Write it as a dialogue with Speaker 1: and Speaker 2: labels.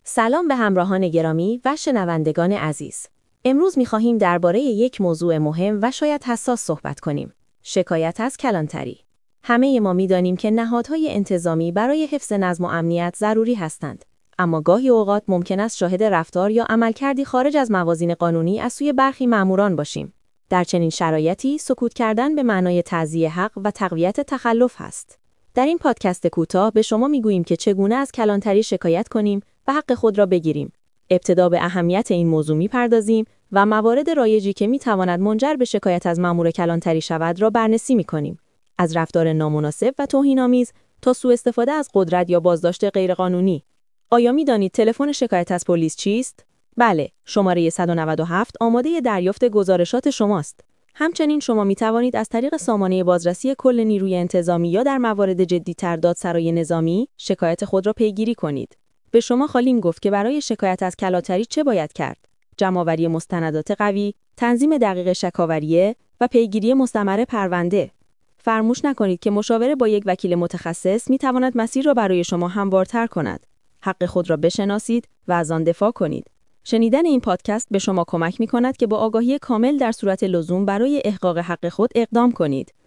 Speaker 1: سلام به همراهان گرامی و شنوندگان عزیز. امروز می‌خواهیم درباره یک موضوع مهم و شاید حساس صحبت کنیم. شکایت از کلانتری. همه ما می‌دانیم که نهادهای انتظامی برای حفظ نظم و امنیت ضروری هستند. اما گاهی اوقات ممکن است شاهد رفتار یا عملکردی خارج از موازین قانونی از سوی برخی ماموران باشیم. در چنین شرایطی سکوت کردن به معنای تعزیه حق و تقویت تخلف است. در این پادکست کوتاه به شما می‌گوییم که چگونه از کلانتری شکایت کنیم و حق خود را بگیریم. ابتدا به اهمیت این موضوع می‌پردازیم و موارد رایجی که می‌تواند منجر به شکایت از مأمور کلانتری شود را بررسی می‌کنیم. از رفتار نامناسب و توهین‌آمیز تا سوء استفاده از قدرت یا بازداشت غیرقانونی. آیا می‌دانید تلفن شکایت از پلیس چیست؟ بله، شماره 197 آماده دریافت گزارشات شماست. همچنین شما می‌توانید از طریق سامانه بازرسی کل نیروی انتظامی یا در موارد جدی‌تر دادسرای نظامی شکایت خود را پیگیری کنید. به شما خواهیم گفت که برای شکایت از کلانتری چه باید کرد: جمع‌آوری مستندات قوی، تنظیم دقیق شکاوریه و پیگیری مستمر پرونده. فراموش نکنید که مشاوره با یک وکیل متخصص می‌تواند مسیر را برای شما هموارتر کند. حق خود را بشناسید و از آن دفاع کنید. شنیدن این پادکست به شما کمک می‌کند که با آگاهی کامل در صورت لزوم برای احقاق حق خود اقدام کنید.